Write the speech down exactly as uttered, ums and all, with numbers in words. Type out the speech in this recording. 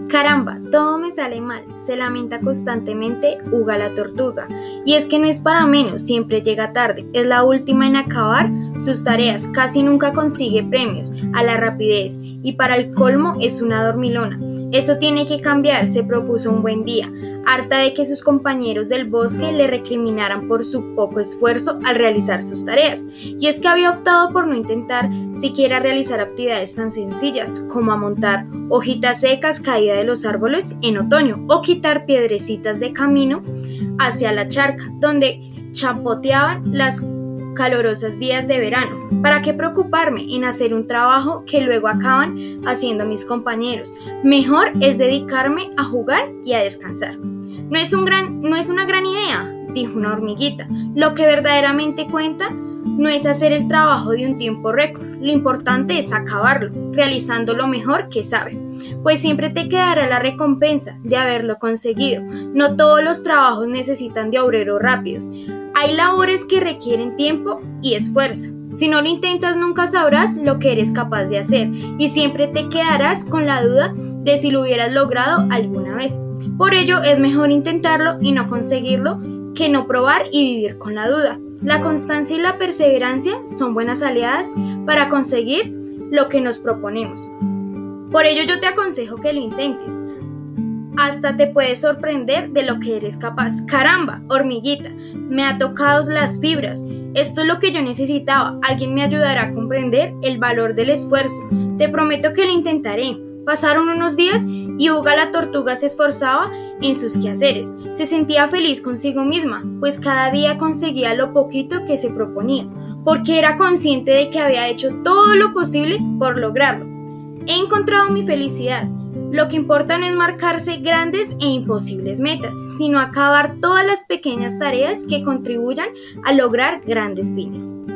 Caramba, todo me sale mal, se lamenta constantemente Uga la tortuga. Y es que no es para menos, siempre llega tarde, es la última en acabar sus tareas, casi nunca consigue premios a la rapidez y para el colmo es una dormilona. Eso tiene que cambiar, se propuso un buen día, harta de que sus compañeros del bosque le recriminaran por su poco esfuerzo al realizar sus tareas. Y es que había optado por no intentar siquiera realizar actividades tan sencillas como amontar hojitas secas caídas de los árboles en otoño o quitar piedrecitas de camino hacia la charca donde chapoteaban las calurosas días de verano. ¿Para qué preocuparme en hacer un trabajo que luego acaban haciendo mis compañeros? Mejor es dedicarme a jugar y a descansar. No es un gran, no es una gran idea, dijo una hormiguita. Lo que verdaderamente cuenta no es hacer el trabajo de un tiempo récord. Lo importante es acabarlo, realizando lo mejor que sabes, pues siempre te quedará la recompensa de haberlo conseguido. No todos los trabajos necesitan de obreros rápidos. Hay labores que requieren tiempo y esfuerzo. Si no lo intentas, nunca sabrás lo que eres capaz de hacer y siempre te quedarás con la duda de si lo hubieras logrado alguna vez. Por ello, es mejor intentarlo y no conseguirlo que no probar y vivir con la duda. La constancia y la perseverancia son buenas aliadas para conseguir lo que nos proponemos. Por ello, yo te aconsejo que lo intentes. Hasta te puedes sorprender de lo que eres capaz. Caramba, hormiguita, me ha tocado las fibras. Esto es lo que yo necesitaba. Alguien me ayudará a comprender el valor del esfuerzo. Te prometo que lo intentaré. Pasaron unos días y Uga la tortuga se esforzaba en sus quehaceres. Se sentía feliz consigo misma, pues cada día conseguía lo poquito que se proponía, porque era consciente de que había hecho todo lo posible por lograrlo. He encontrado mi felicidad. Lo que importa no es marcarse grandes e imposibles metas, sino acabar todas las pequeñas tareas que contribuyan a lograr grandes fines.